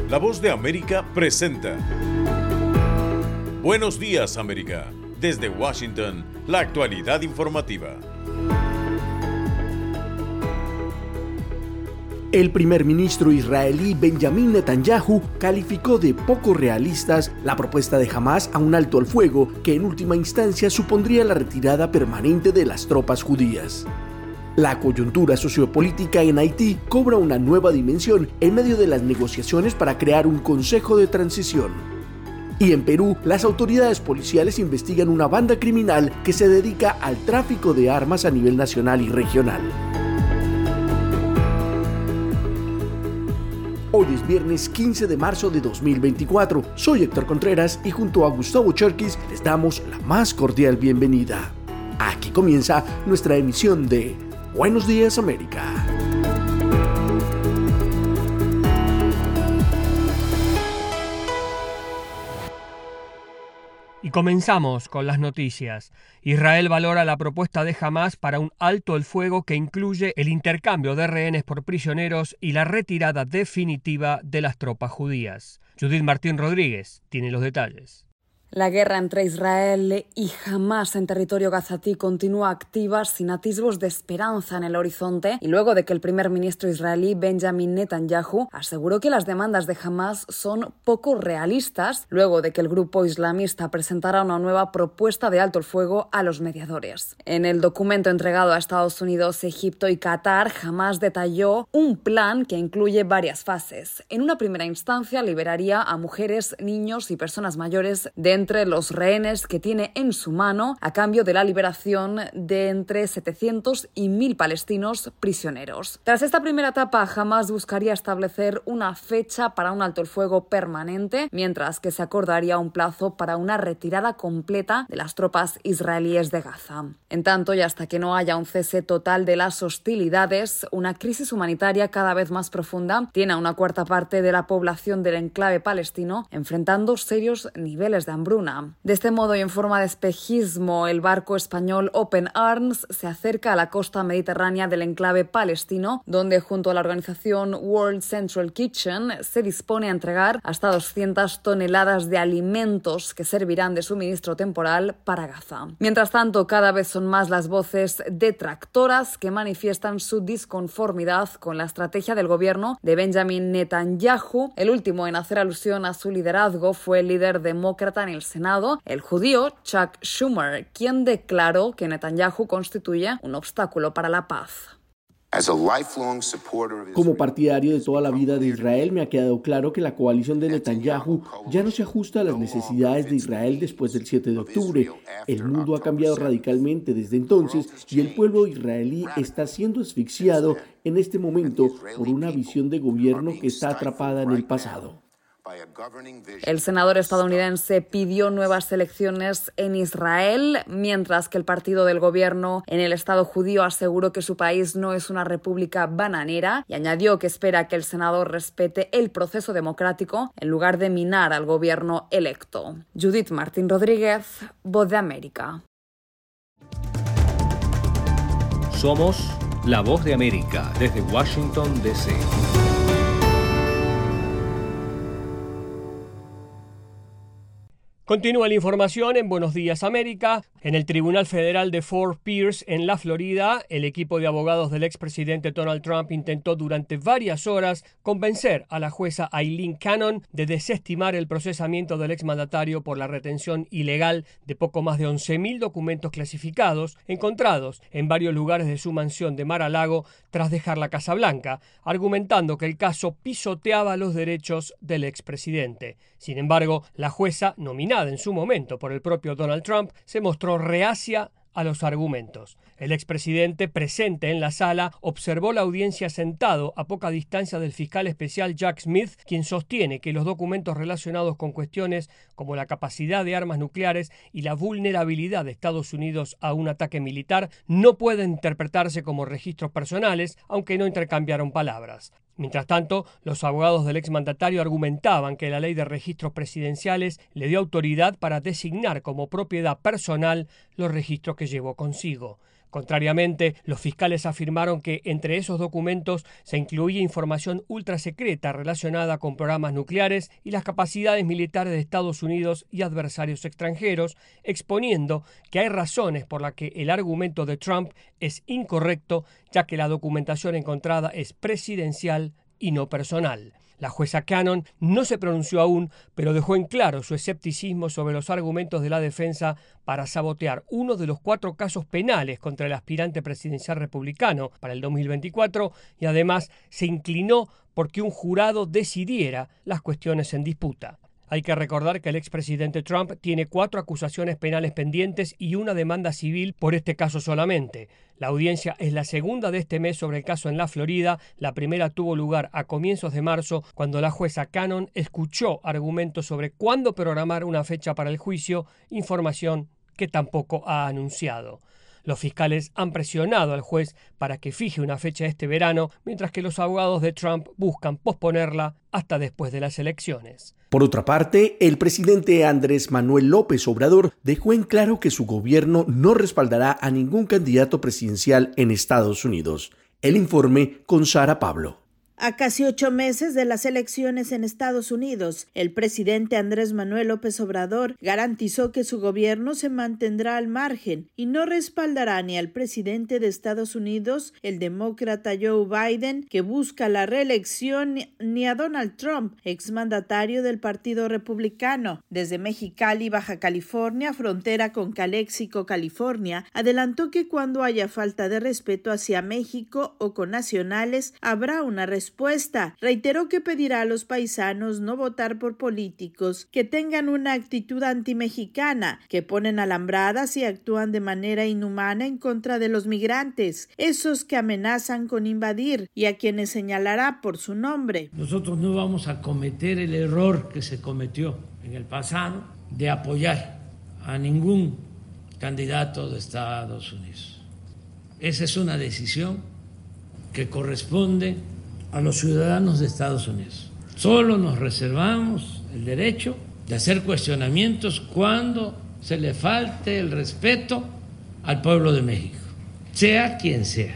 La Voz de América presenta Buenos Días, América. Desde Washington, la actualidad informativa. El primer ministro israelí Benjamin Netanyahu calificó de poco realistas la propuesta de Hamás a un alto al fuego que en última instancia supondría la retirada permanente de las tropas judías. La coyuntura sociopolítica en Haití cobra una nueva dimensión en medio de las negociaciones para crear un consejo de transición. Y en Perú, las autoridades policiales investigan una banda criminal que se dedica al tráfico de armas a nivel nacional y regional. Hoy es viernes 15 de marzo de 2024. Soy Héctor Contreras y junto a Gustavo Cherkis les damos la más cordial bienvenida. Aquí comienza nuestra emisión de Buenos Días, América. Y comenzamos con las noticias. Israel valora la propuesta de Hamás para un alto el fuego que incluye el intercambio de rehenes por prisioneros y la retirada definitiva de las tropas judías. Judith Martín Rodríguez tiene los detalles. La guerra entre Israel y Hamás en territorio gazatí continúa activa sin atisbos de esperanza en el horizonte y luego de que el primer ministro israelí Benjamin Netanyahu aseguró que las demandas de Hamás son poco realistas, luego de que el grupo islamista presentara una nueva propuesta de alto el fuego a los mediadores. En el documento entregado a Estados Unidos, Egipto y Qatar, Hamás detalló un plan que incluye varias fases. En una primera instancia liberaría a mujeres, niños y personas mayores de entre los rehenes que tiene en su mano a cambio de la liberación de entre 700 y 1.000 palestinos prisioneros. Tras esta primera etapa, Hamás buscaría establecer una fecha para un alto el fuego permanente, mientras que se acordaría un plazo para una retirada completa de las tropas israelíes de Gaza. En tanto, y hasta que no haya un cese total de las hostilidades, una crisis humanitaria cada vez más profunda tiene a una cuarta parte de la población del enclave palestino enfrentando serios niveles de hambruna. De este modo y en forma de espejismo, el barco español Open Arms se acerca a la costa mediterránea del enclave palestino, donde junto a la organización World Central Kitchen se dispone a entregar hasta 200 toneladas de alimentos que servirán de suministro temporal para Gaza. Mientras tanto, cada vez son más las voces detractoras que manifiestan su disconformidad con la estrategia del gobierno de Benjamin Netanyahu. El último en hacer alusión a su liderazgo fue el líder demócrata en el Senado, el judío Chuck Schumer, quien declaró que Netanyahu constituye un obstáculo para la paz. Como partidario de toda la vida de Israel, me ha quedado claro que la coalición de Netanyahu ya no se ajusta a las necesidades de Israel después del 7 de octubre. El mundo ha cambiado radicalmente desde entonces y el pueblo israelí está siendo asfixiado en este momento por una visión de gobierno que está atrapada en el pasado. El senador estadounidense pidió nuevas elecciones en Israel, mientras que el partido del gobierno en el Estado judío aseguró que su país no es una república bananera y añadió que espera que el Senado respete el proceso democrático en lugar de minar al gobierno electo. Judith Martín Rodríguez, Voz de América. Somos la Voz de América desde Washington, D.C. Continúa la información en Buenos Días América. En el Tribunal Federal de Fort Pierce, en la Florida, el equipo de abogados del expresidente Donald Trump intentó durante varias horas convencer a la jueza Aileen Cannon de desestimar el procesamiento del exmandatario por la retención ilegal de poco más de 11.000 documentos clasificados encontrados en varios lugares de su mansión de Mar-a-Lago tras dejar la Casa Blanca, argumentando que el caso pisoteaba los derechos del expresidente. Sin embargo, la jueza, nominada en su momento por el propio Donald Trump, se mostró reacia a los argumentos. El expresidente, presente en la sala, observó la audiencia sentado a poca distancia del fiscal especial Jack Smith, quien sostiene que los documentos relacionados con cuestiones como la capacidad de armas nucleares y la vulnerabilidad de Estados Unidos a un ataque militar no pueden interpretarse como registros personales, aunque no intercambiaron palabras. Mientras tanto, los abogados del exmandatario argumentaban que la ley de registros presidenciales le dio autoridad para designar como propiedad personal los registros que llevó consigo. Contrariamente, los fiscales afirmaron que entre esos documentos se incluía información ultrasecreta relacionada con programas nucleares y las capacidades militares de Estados Unidos y adversarios extranjeros, exponiendo que hay razones por las que el argumento de Trump es incorrecto, ya que la documentación encontrada es presidencial y no personal. La jueza Cannon no se pronunció aún, pero dejó en claro su escepticismo sobre los argumentos de la defensa para sabotear uno de los 4 casos penales contra el aspirante presidencial republicano para el 2024 y además se inclinó porque un jurado decidiera las cuestiones en disputa. Hay que recordar que el expresidente Trump tiene 4 acusaciones penales pendientes y una demanda civil por este caso solamente. La audiencia es la segunda de este mes sobre el caso en la Florida. La primera tuvo lugar a comienzos de marzo, cuando la jueza Cannon escuchó argumentos sobre cuándo programar una fecha para el juicio, información que tampoco ha anunciado. Los fiscales han presionado al juez para que fije una fecha este verano, mientras que los abogados de Trump buscan posponerla hasta después de las elecciones. Por otra parte, el presidente Andrés Manuel López Obrador dejó en claro que su gobierno no respaldará a ningún candidato presidencial en Estados Unidos. El informe con Sara Pablo. A casi 8 meses de las elecciones en Estados Unidos, el presidente Andrés Manuel López Obrador garantizó que su gobierno se mantendrá al margen y no respaldará ni al presidente de Estados Unidos, el demócrata Joe Biden, que busca la reelección, ni a Donald Trump, exmandatario del Partido Republicano. Desde Mexicali, Baja California, frontera con Calexico, California, adelantó que cuando haya falta de respeto hacia México o con nacionales, habrá una respuesta. Reiteró que pedirá a los paisanos no votar por políticos que tengan una actitud antimexicana, que ponen alambradas y actúan de manera inhumana en contra de los migrantes, esos que amenazan con invadir y a quienes señalará por su nombre. Nosotros no vamos a cometer el error que se cometió en el pasado de apoyar a ningún candidato de Estados Unidos. Esa es una decisión que corresponde a los ciudadanos de Estados Unidos. Solo nos reservamos el derecho de hacer cuestionamientos cuando se le falte el respeto al pueblo de México, sea quien sea.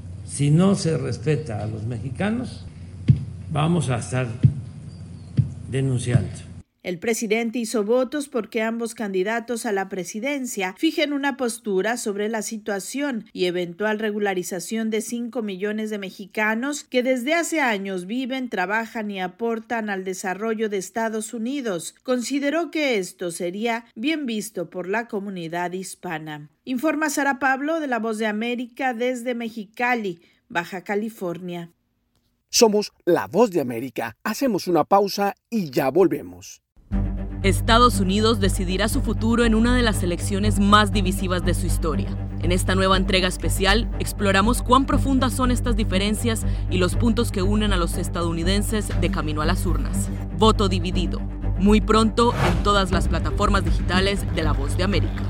Si no se respeta a los mexicanos, vamos a estar denunciando. El presidente hizo votos porque ambos candidatos a la presidencia fijen una postura sobre la situación y eventual regularización de 5 millones de mexicanos que desde hace años viven, trabajan y aportan al desarrollo de Estados Unidos. Consideró que esto sería bien visto por la comunidad hispana. Informa Sara Pablo de La Voz de América desde Mexicali, Baja California. Somos La Voz de América. Hacemos una pausa y ya volvemos. Estados Unidos decidirá su futuro en una de las elecciones más divisivas de su historia. En esta nueva entrega especial, exploramos cuán profundas son estas diferencias y los puntos que unen a los estadounidenses de camino a las urnas. Voto dividido. Muy pronto en todas las plataformas digitales de La Voz de América.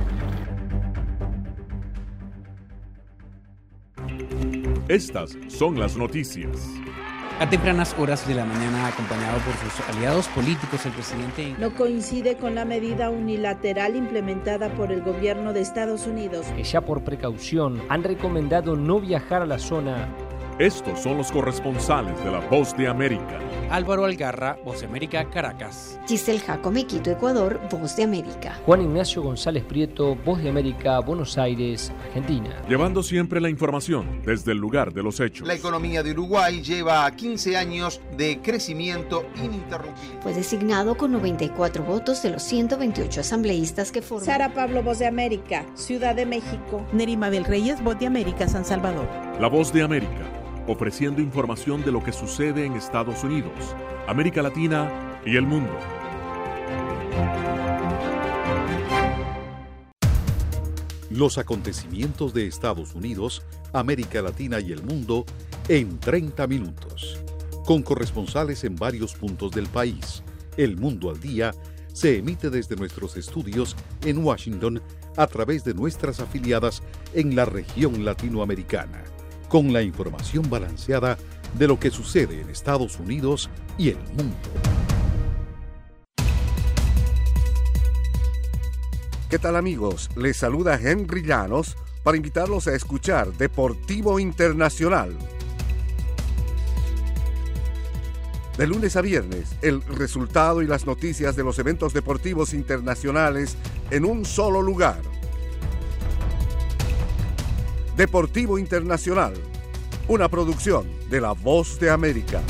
Estas son las noticias. A tempranas horas de la mañana, acompañado por sus aliados políticos, el presidente no coincide con la medida unilateral implementada por el gobierno de Estados Unidos, que ya por precaución han recomendado no viajar a la zona. Estos son los corresponsales de La Voz de América. Álvaro Algarra, Voz de América, Caracas. Giselle Jacome, Quito, Ecuador, Voz de América. Juan Ignacio González Prieto, Voz de América, Buenos Aires, Argentina. Llevando siempre la información desde el lugar de los hechos. La economía de Uruguay lleva 15 años de crecimiento ininterrumpido. Fue designado con 94 votos de los 128 asambleístas que forman. Sara Pablo, Voz de América, Ciudad de México. Nerima Bel Reyes, Voz de América, San Salvador. La Voz de América, ofreciendo información de lo que sucede en Estados Unidos, América Latina y el mundo. Los acontecimientos de Estados Unidos, América Latina y el mundo en 30 minutos. Con corresponsales en varios puntos del país. El Mundo al Día se emite desde nuestros estudios en Washington a través de nuestras afiliadas en la región latinoamericana, con la información balanceada de lo que sucede en Estados Unidos y el mundo. ¿Qué tal, amigos? Les saluda Henry Llanos para invitarlos a escuchar Deportivo Internacional. De lunes a viernes, el resultado y las noticias de los eventos deportivos internacionales en un solo lugar. Deportivo Internacional, una producción de La Voz de América.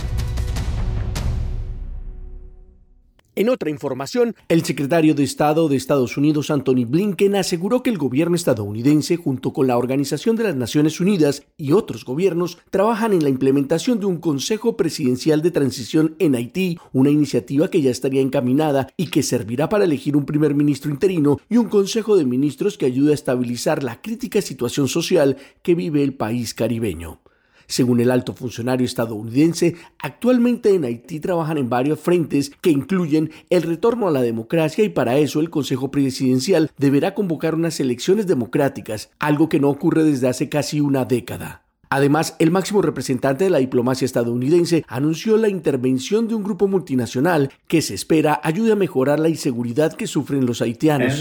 En otra información, el secretario de Estado de Estados Unidos, Antony Blinken, aseguró que el gobierno estadounidense, junto con la Organización de las Naciones Unidas y otros gobiernos, trabajan en la implementación de un Consejo Presidencial de Transición en Haití, una iniciativa que ya estaría encaminada y que servirá para elegir un primer ministro interino y un consejo de ministros que ayude a estabilizar la crítica situación social que vive el país caribeño. Según el alto funcionario estadounidense, actualmente en Haití trabajan en varios frentes que incluyen el retorno a la democracia y para eso el Consejo Presidencial deberá convocar unas elecciones democráticas, algo que no ocurre desde hace casi una década. Además, el máximo representante de la diplomacia estadounidense anunció la intervención de un grupo multinacional que se espera ayude a mejorar la inseguridad que sufren los haitianos.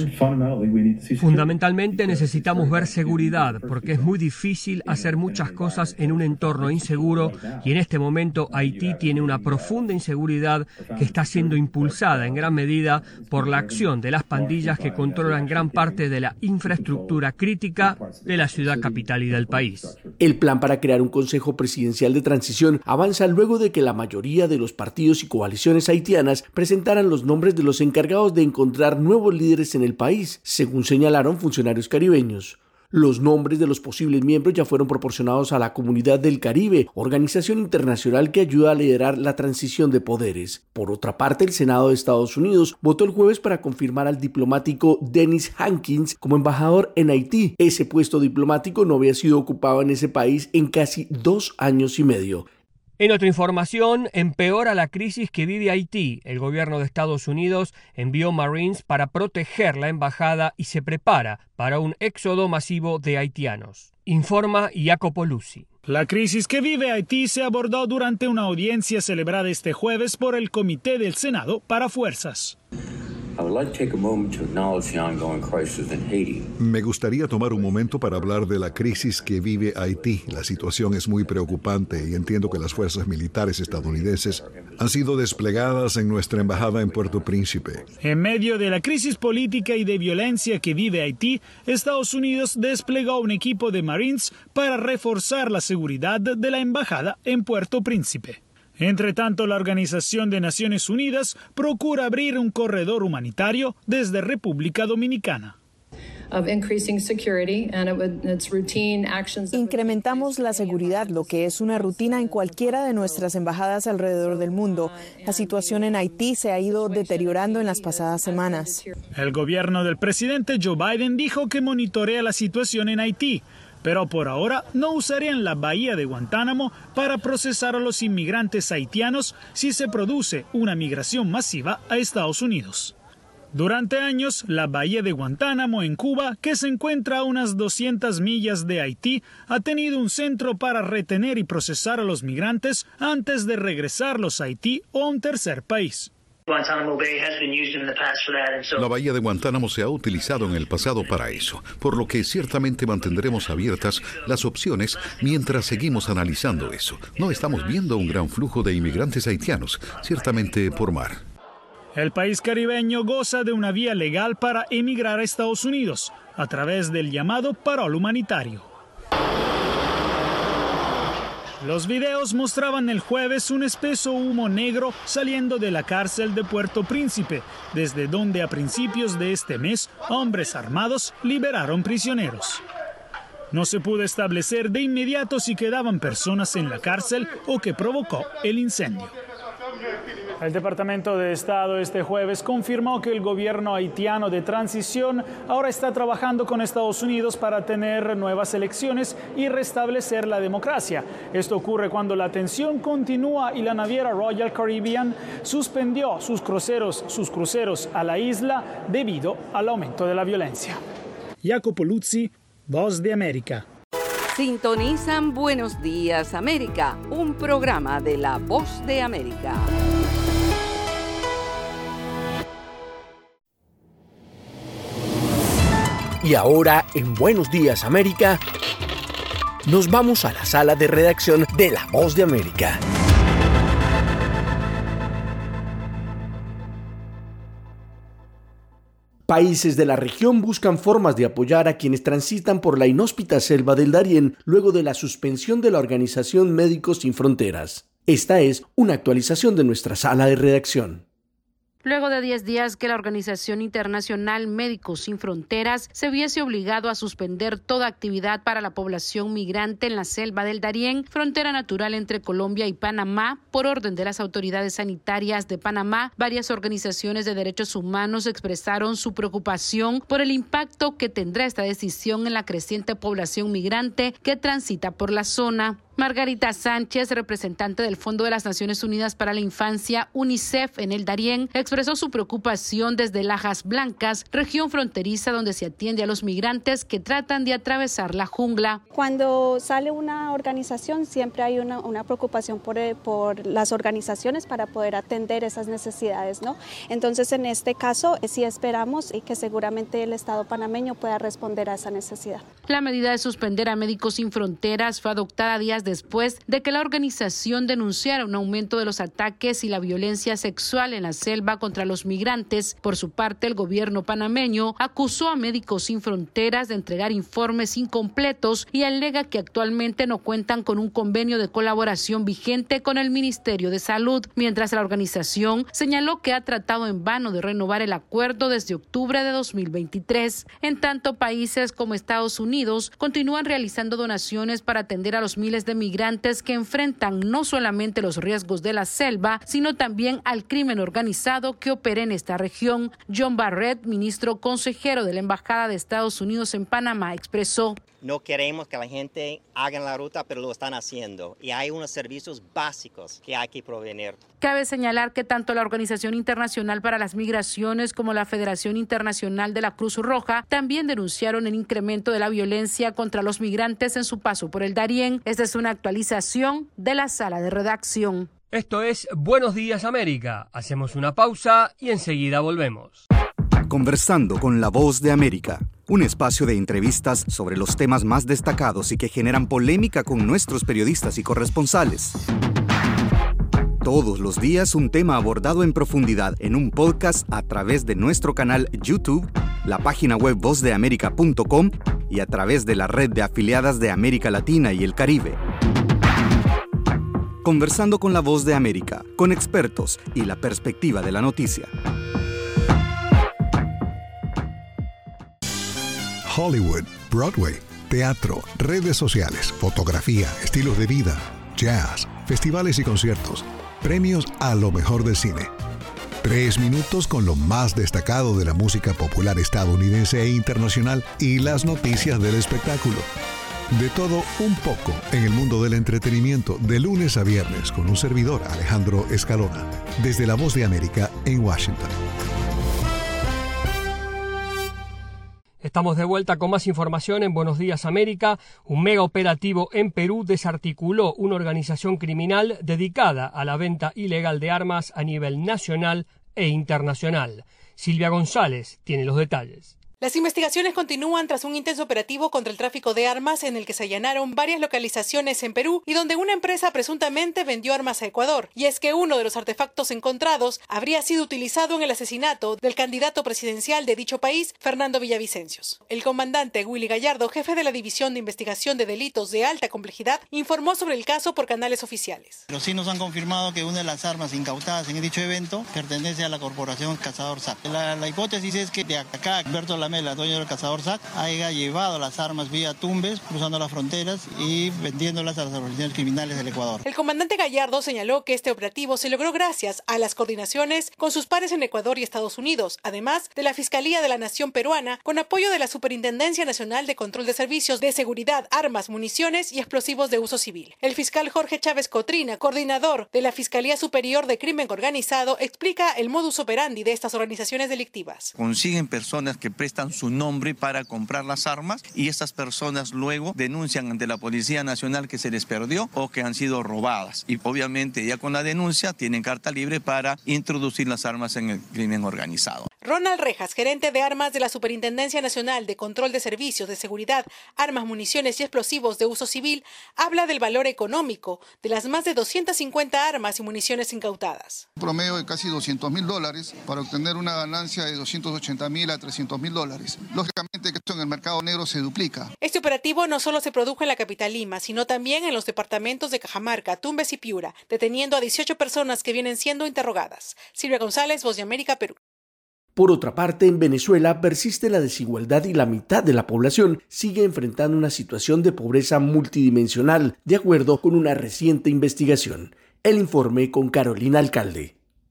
Fundamentalmente necesitamos ver seguridad, porque es muy difícil hacer muchas cosas en un entorno inseguro y en este momento Haití tiene una profunda inseguridad que está siendo impulsada en gran medida por la acción de las pandillas que controlan gran parte de la infraestructura crítica de la ciudad capital y del país. El plan para crear un consejo presidencial de transición avanza luego de que la mayoría de los partidos y coaliciones haitianas presentaran los nombres de los encargados de encontrar nuevos líderes en el país, según señalaron funcionarios caribeños. Los nombres de los posibles miembros ya fueron proporcionados a la Comunidad del Caribe, organización internacional que ayuda a liderar la transición de poderes. Por otra parte, el Senado de Estados Unidos votó el jueves para confirmar al diplomático Dennis Hankins como embajador en Haití. Ese puesto diplomático no había sido ocupado en ese país en casi 2 años y medio. En otra información, empeora la crisis que vive Haití. El gobierno de Estados Unidos envió Marines para proteger la embajada y se prepara para un éxodo masivo de haitianos. Informa Jacopo Luzzi. La crisis que vive Haití se abordó durante una audiencia celebrada este jueves por el Comité del Senado para Fuerzas. Me gustaría tomar un momento para hablar de la crisis que vive Haití. La situación es muy preocupante y entiendo que las fuerzas militares estadounidenses han sido desplegadas en nuestra embajada en Puerto Príncipe. En medio de la crisis política y de violencia que vive Haití, Estados Unidos desplegó un equipo de Marines para reforzar la seguridad de la embajada en Puerto Príncipe. Entre tanto, la Organización de Naciones Unidas procura abrir un corredor humanitario desde República Dominicana. Incrementamos la seguridad, lo que es una rutina en cualquiera de nuestras embajadas alrededor del mundo. La situación en Haití se ha ido deteriorando en las pasadas semanas. El gobierno del presidente Joe Biden dijo que monitorea la situación en Haití, pero por ahora no usarían la bahía de Guantánamo para procesar a los inmigrantes haitianos si se produce una migración masiva a Estados Unidos. Durante años, la bahía de Guantánamo en Cuba, que se encuentra a unas 200 millas de Haití, ha tenido un centro para retener y procesar a los migrantes antes de regresarlos a Haití o a un tercer país. La bahía de Guantánamo se ha utilizado en el pasado para eso, por lo que ciertamente mantendremos abiertas las opciones mientras seguimos analizando eso. No estamos viendo un gran flujo de inmigrantes haitianos, ciertamente por mar. El país caribeño goza de una vía legal para emigrar a Estados Unidos, a través del llamado parol humanitario. Los videos mostraban el jueves un espeso humo negro saliendo de la cárcel de Puerto Príncipe, desde donde a principios de este mes hombres armados liberaron prisioneros. No se pudo establecer de inmediato si quedaban personas en la cárcel o qué provocó el incendio. El Departamento de Estado este jueves confirmó que el gobierno haitiano de transición ahora está trabajando con Estados Unidos para tener nuevas elecciones y restablecer la democracia. Esto ocurre cuando la tensión continúa y la naviera Royal Caribbean suspendió sus cruceros a la isla debido al aumento de la violencia. Jacopo Luzzi, Voz de América. Sintonizan Buenos Días América, un programa de La Voz de América. Y ahora, en Buenos Días América, nos vamos a la sala de redacción de La Voz de América. Países de la región buscan formas de apoyar a quienes transitan por la inhóspita selva del Darién luego de la suspensión de la organización Médicos Sin Fronteras. Esta es una actualización de nuestra sala de redacción. Luego de 10 días que la Organización Internacional Médicos Sin Fronteras se viese obligado a suspender toda actividad para la población migrante en la selva del Darién, frontera natural entre Colombia y Panamá, por orden de las autoridades sanitarias de Panamá, varias organizaciones de derechos humanos expresaron su preocupación por el impacto que tendrá esta decisión en la creciente población migrante que transita por la zona. Margarita Sánchez, representante del Fondo de las Naciones Unidas para la Infancia, UNICEF, en el Darién, expresó su preocupación desde Lajas Blancas, región fronteriza donde se atiende a los migrantes que tratan de atravesar la jungla. Cuando sale una organización siempre hay una preocupación por las organizaciones para poder atender esas necesidades, ¿no? Entonces, en este caso, sí esperamos y que seguramente el Estado panameño pueda responder a esa necesidad. La medida de suspender a Médicos Sin Fronteras fue adoptada días después de que la organización denunciara un aumento de los ataques y la violencia sexual en la selva contra los migrantes. Por su parte, el gobierno panameño acusó a Médicos Sin Fronteras de entregar informes incompletos y alega que actualmente no cuentan con un convenio de colaboración vigente con el Ministerio de Salud, mientras la organización señaló que ha tratado en vano de renovar el acuerdo desde octubre de 2023. En tanto, países como Estados Unidos continúan realizando donaciones para atender a los miles de migrantes que enfrentan no solamente los riesgos de la selva, sino también al crimen organizado que opera en esta región. John Barrett, ministro consejero de la Embajada de Estados Unidos en Panamá, expresó: no queremos que la gente haga la ruta, pero lo están haciendo. Y hay unos servicios básicos que hay que proveer. Cabe señalar que tanto la Organización Internacional para las Migraciones como la Federación Internacional de la Cruz Roja también denunciaron el incremento de la violencia contra los migrantes en su paso por el Darién. Esta es una actualización de la sala de redacción. Esto es Buenos Días América. Hacemos una pausa y enseguida volvemos. Conversando con La Voz de América, un espacio de entrevistas sobre los temas más destacados y que generan polémica con nuestros periodistas y corresponsales. Todos los días un tema abordado en profundidad en un podcast a través de nuestro canal YouTube, la página web vozdeamerica.com y a través de la red de afiliadas de América Latina y el Caribe. Conversando con La Voz de América, con expertos y la perspectiva de la noticia. Hollywood, Broadway, teatro, redes sociales, fotografía, estilos de vida, jazz, festivales y conciertos, premios a lo mejor del cine. 3 minutos con lo más destacado de la música popular estadounidense e internacional y las noticias del espectáculo. De todo un poco en el mundo del entretenimiento de lunes a viernes con un servidor, Alejandro Escalona, desde La Voz de América en Washington. Estamos de vuelta con más información en Buenos Días América. Un mega operativo en Perú desarticuló una organización criminal dedicada a la venta ilegal de armas a nivel nacional e internacional. Silvia González tiene los detalles. Las investigaciones continúan tras un intenso operativo contra el tráfico de armas en el que se allanaron varias localizaciones en Perú y donde una empresa presuntamente vendió armas a Ecuador. Y es que uno de los artefactos encontrados habría sido utilizado en el asesinato del candidato presidencial de dicho país, Fernando Villavicencio. El comandante Willy Gallardo, jefe de la División de Investigación de Delitos de Alta Complejidad, informó sobre el caso por canales oficiales. Pero sí nos han confirmado que una de las armas incautadas en dicho evento pertenece a la corporación Cazador SAC. La hipótesis es que de acá, Alberto Lamela, dueño del Cazador SAC, haya llevado las armas vía Tumbes, cruzando las fronteras y vendiéndolas a las organizaciones criminales del Ecuador. El comandante Gallardo señaló que este operativo se logró gracias a las coordinaciones con sus pares en Ecuador y Estados Unidos, además de la Fiscalía de la Nación Peruana, con apoyo de la Superintendencia Nacional de Control de Servicios de Seguridad, Armas, Municiones y Explosivos de Uso Civil. El fiscal Jorge Chávez Cotrina, coordinador de la Fiscalía Superior de Crimen Organizado, explica el modus operandi de estas organizaciones delictivas. Consiguen personas que prestan su nombre para comprar las armas y estas personas luego denuncian ante la Policía Nacional que se les perdió o que han sido robadas. Y obviamente ya con la denuncia tienen carta libre para introducir las armas en el crimen organizado. Ronald Rejas, gerente de armas de la Superintendencia Nacional de Control de Servicios de Seguridad, Armas, Municiones y Explosivos de Uso Civil, habla del valor económico de las más de 250 armas y municiones incautadas. Un promedio de casi $200.000 para obtener una ganancia de $280.000 a $300.000. Lógicamente que esto en el mercado negro se duplica. Este operativo no solo se produjo en la capital Lima, sino también en los departamentos de Cajamarca, Tumbes y Piura, deteniendo a 18 personas que vienen siendo interrogadas. Silvia González, Voz de América, Perú. Por otra parte, en Venezuela persiste la desigualdad y la mitad de la población sigue enfrentando una situación de pobreza multidimensional, de acuerdo con una reciente investigación. El informe con Carolina Alcalde.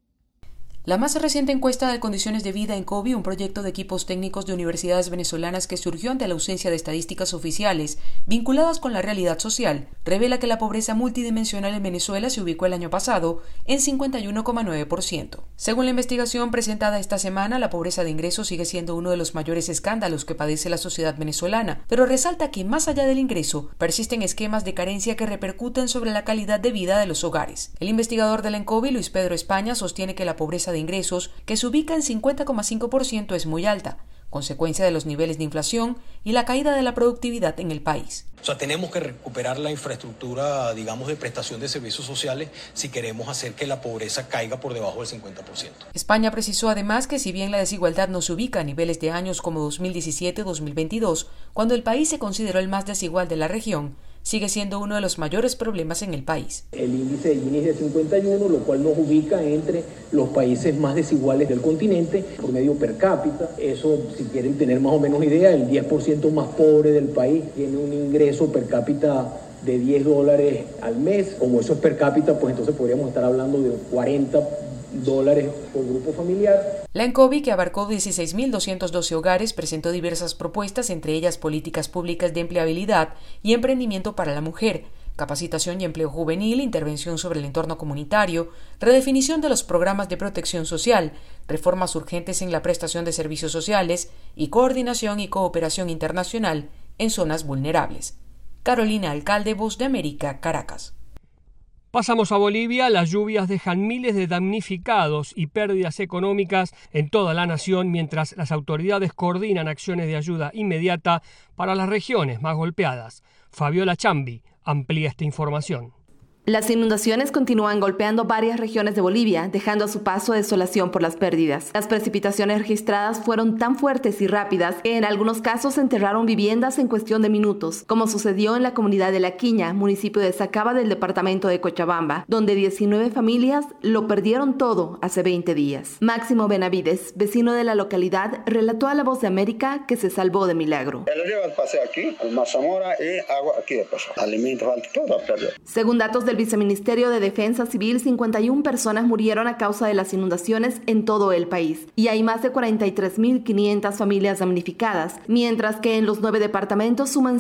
La más reciente encuesta de condiciones de vida en COBI, un proyecto de equipos técnicos de universidades venezolanas que surgió ante la ausencia de estadísticas oficiales vinculadas con la realidad social, revela que la pobreza multidimensional en Venezuela se ubicó el año pasado en 51,9%. Según la investigación presentada esta semana, la pobreza de ingresos sigue siendo uno de los mayores escándalos que padece la sociedad venezolana, pero resalta que más allá del ingreso, persisten esquemas de carencia que repercuten sobre la calidad de vida de los hogares. El investigador del ENCOBI, Luis Pedro España, sostiene que la pobreza de ingresos, que se ubica en 50,5%, es muy alta, consecuencia de los niveles de inflación y la caída de la productividad en el país. O sea, tenemos que recuperar la infraestructura, digamos, de prestación de servicios sociales si queremos hacer que la pobreza caiga por debajo del 50%. España precisó además que si bien la desigualdad no se ubica a niveles de años como 2017-2022, cuando el país se consideró el más desigual de la región, sigue siendo uno de los mayores problemas en el país. El índice de Gini es de 51, lo cual nos ubica entre los países más desiguales del continente por medio per cápita. Eso, si quieren tener más o menos idea, el 10% más pobre del país tiene un ingreso per cápita de $10 al mes. Como eso es per cápita, pues entonces podríamos estar hablando de $40 por grupo familiar. La ENCOBI, que abarcó 16.212 hogares, presentó diversas propuestas, entre ellas políticas públicas de empleabilidad y emprendimiento para la mujer, capacitación y empleo juvenil, intervención sobre el entorno comunitario, redefinición de los programas de protección social, reformas urgentes en la prestación de servicios sociales y coordinación y cooperación internacional en zonas vulnerables. Carolina Alcalde, Voz de América, Caracas. Pasamos a Bolivia. Las lluvias dejan miles de damnificados y pérdidas económicas en toda la nación, mientras las autoridades coordinan acciones de ayuda inmediata para las regiones más golpeadas. Fabiola Chambi amplía esta información. Las inundaciones continúan golpeando varias regiones de Bolivia, dejando a su paso desolación por las pérdidas. Las precipitaciones registradas fueron tan fuertes y rápidas que en algunos casos enterraron viviendas en cuestión de minutos, como sucedió en la comunidad de La Quiña, municipio de Sacaba del departamento de Cochabamba, donde 19 familias lo perdieron todo hace 20 días. Máximo Benavides, vecino de la localidad, relató a La Voz de América que se salvó de milagro. El río pasé aquí, con Mazamora y agua aquí de paso. Alimentos, todo perdió. Según datos del Viceministerio de Defensa Civil, 51 personas murieron a causa de las inundaciones en todo el país y hay más de 43.500 familias damnificadas, mientras que en los 9 departamentos suman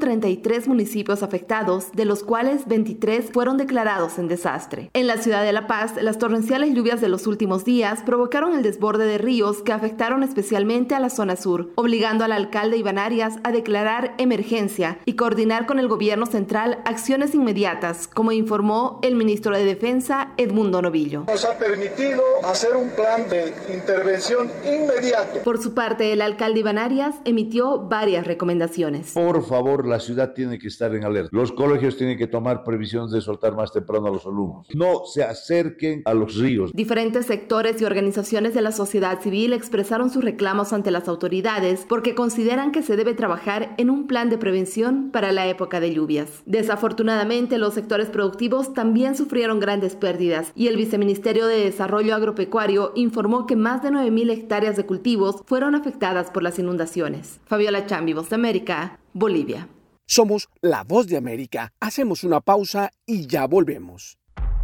133 municipios afectados, de los cuales 23 fueron declarados en desastre. En la ciudad de La Paz, las torrenciales lluvias de los últimos días provocaron el desborde de ríos que afectaron especialmente a la zona sur, obligando al alcalde Iván Arias a declarar emergencia y coordinar con el gobierno central acciones inmediatas, como informó el ministro de Defensa, Edmundo Novillo. Nos ha permitido hacer un plan de intervención inmediato. Por su parte, el alcalde Iván Arias emitió varias recomendaciones. Por favor, la ciudad tiene que estar en alerta. Los colegios tienen que tomar previsiones de soltar más temprano a los alumnos. No se acerquen a los ríos. Diferentes sectores y organizaciones de la sociedad civil expresaron sus reclamos ante las autoridades porque consideran que se debe trabajar en un plan de prevención para la época de lluvias. Desafortunadamente, los sectores productivos también sufrieron grandes pérdidas y el Viceministerio de Desarrollo Agropecuario informó que más de 9.000 hectáreas de cultivos fueron afectadas por las inundaciones. Fabiola Chambi, Voz de América, Bolivia. Somos La Voz de América. Hacemos una pausa y ya volvemos.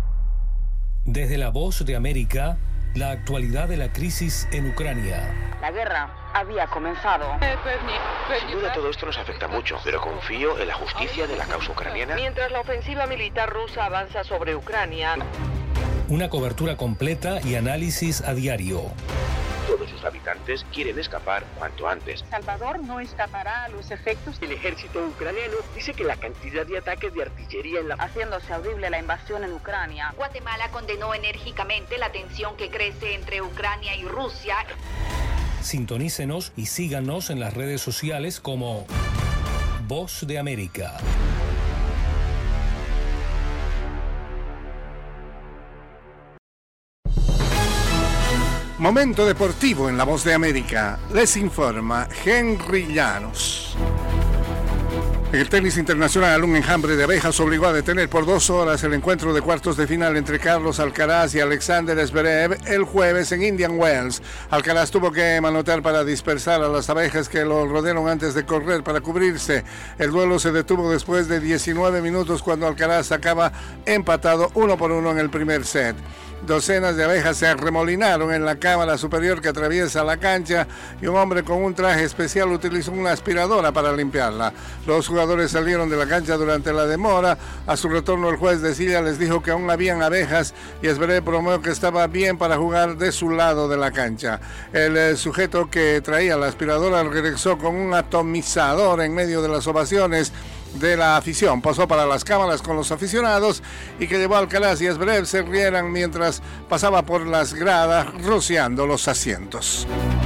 Desde La Voz de América, la actualidad de la crisis en Ucrania. La guerra había comenzado. Sin duda todo esto nos afecta mucho, pero confío en la justicia de la causa ucraniana. Mientras la ofensiva militar rusa avanza sobre Ucrania. Una cobertura completa y análisis a diario. Todos sus habitantes quieren escapar cuanto antes. Salvador no escapará a los efectos. El ejército ucraniano dice que la cantidad de ataques de artillería haciéndose audible la invasión en Ucrania. Guatemala condenó enérgicamente la tensión que crece entre Ucrania y Rusia. Sintonícenos y síganos en las redes sociales como Voz de América. Momento deportivo en La Voz de América. Les informa Henry Llanos. En el tenis internacional, un enjambre de abejas obligó a detener por 2 horas el encuentro de cuartos de final entre Carlos Alcaraz y Alexander Zverev el jueves en Indian Wells. Alcaraz tuvo que manotear para dispersar a las abejas que lo rodearon antes de correr para cubrirse. El duelo se detuvo después de 19 minutos cuando Alcaraz acaba empatado 1-1 en el primer set. Docenas de abejas se arremolinaron en la cámara superior que atraviesa la cancha y un hombre con un traje especial utilizó una aspiradora para limpiarla. Los jugadores salieron de la cancha durante la demora. A su retorno, el juez de silla les dijo que aún habían abejas y Zverev bromeó que estaba bien para jugar de su lado de la cancha. El sujeto que traía la aspiradora regresó con un atomizador en medio de las ovaciones de la afición. Pasó para las cámaras con los aficionados y que llevó a Alcaraz y Zverev se rieran mientras pasaba por las gradas rociando los asientos.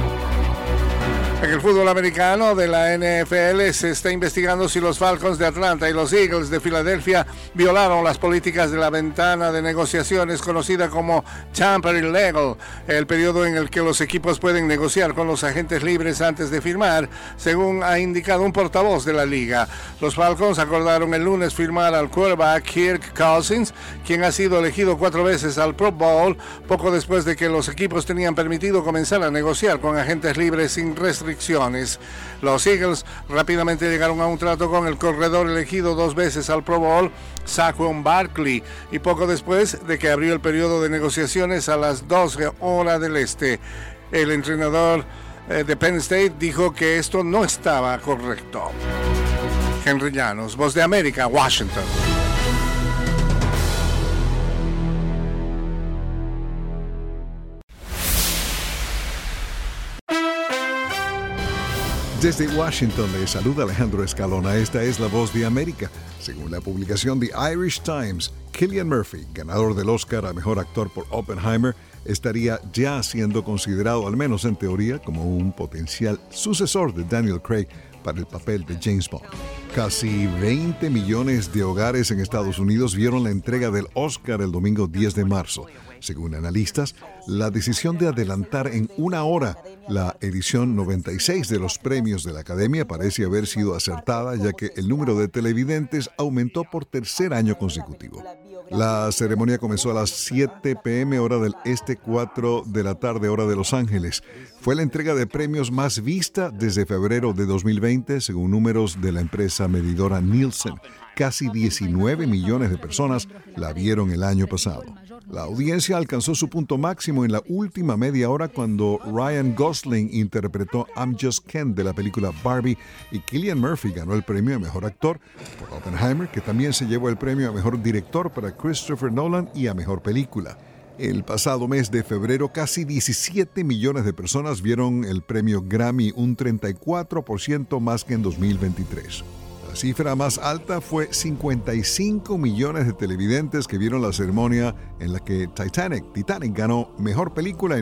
En el fútbol americano de la NFL se está investigando si los Falcons de Atlanta y los Eagles de Filadelfia violaron las políticas de la ventana de negociaciones conocida como Tampering Legal, el periodo en el que los equipos pueden negociar con los agentes libres antes de firmar, según ha indicado un portavoz de la liga. Los Falcons acordaron el lunes firmar al quarterback Kirk Cousins, quien ha sido elegido 4 veces al Pro Bowl, poco después de que los equipos tenían permitido comenzar a negociar con agentes libres sin restricciones. Los Eagles rápidamente llegaron a un trato con el corredor elegido 2 veces al Pro Bowl, Saquon Barkley, y poco después de que abrió el periodo de negociaciones a las 12 horas del este. El entrenador de Penn State dijo que esto no estaba correcto. Henry Llanos, Voz de América, Washington. Desde Washington le saluda Alejandro Escalona. Esta es La Voz de América. Según la publicación The Irish Times, Cillian Murphy, ganador del Oscar a Mejor Actor por Oppenheimer, estaría ya siendo considerado, al menos en teoría, como un potencial sucesor de Daniel Craig para el papel de James Bond. Casi 20 millones de hogares en Estados Unidos vieron la entrega del Oscar el domingo 10 de marzo. Según analistas, la decisión de adelantar en 1 hora la edición 96 de los premios de la Academia parece haber sido acertada, ya que el número de televidentes aumentó por 3er año consecutivo. La ceremonia comenzó a las 7 p.m. hora del este, 4 de la tarde hora de Los Ángeles. Fue la entrega de premios más vista desde febrero de 2020, según números de la empresa medidora Nielsen. Casi 19 millones de personas la vieron el año pasado. La audiencia alcanzó su punto máximo en la última media hora cuando Ryan Gosling interpretó I'm Just Ken de la película Barbie y Cillian Murphy ganó el premio a Mejor Actor por Oppenheimer, que también se llevó el premio a Mejor Director para Christopher Nolan y a Mejor Película. El pasado mes de febrero, casi 17 millones de personas vieron el premio Grammy, un 34% más que en 2023. La cifra más alta fue 55 millones de televidentes que vieron la ceremonia en la que Titanic ganó Mejor Película en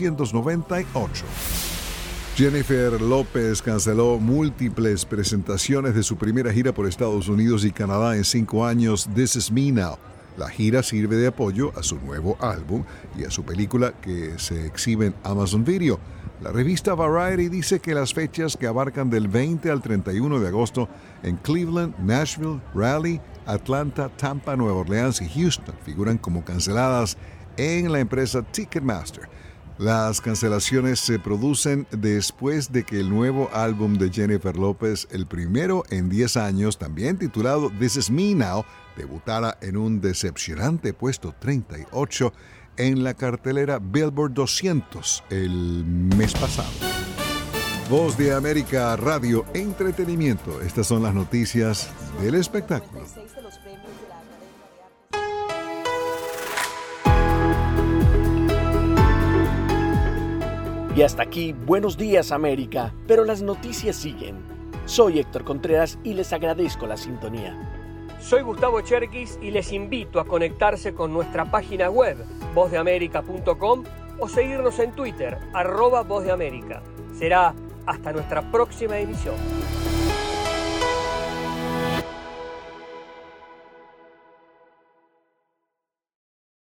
1998. Jennifer López canceló múltiples presentaciones de su primera gira por Estados Unidos y Canadá en 5 años, This Is Me Now. La gira sirve de apoyo a su nuevo álbum y a su película que se exhibe en Amazon Video. La revista Variety dice que las fechas que abarcan del 20 al 31 de agosto en Cleveland, Nashville, Raleigh, Atlanta, Tampa, Nueva Orleans y Houston figuran como canceladas en la empresa Ticketmaster. Las cancelaciones se producen después de que el nuevo álbum de Jennifer López, el primero en 10 años, también titulado This Is Me Now, debutara en un decepcionante puesto 38 en la cartelera Billboard 200 el mes pasado. Voz de América Radio Entretenimiento. Estas son las noticias del espectáculo. Y hasta aquí, Buenos Días América, pero las noticias siguen. Soy Héctor Contreras y les agradezco la sintonía. Soy Gustavo Cherkis y les invito a conectarse con nuestra página web, vozdeamerica.com, o seguirnos en Twitter, @vozdeamerica. Será hasta nuestra próxima emisión.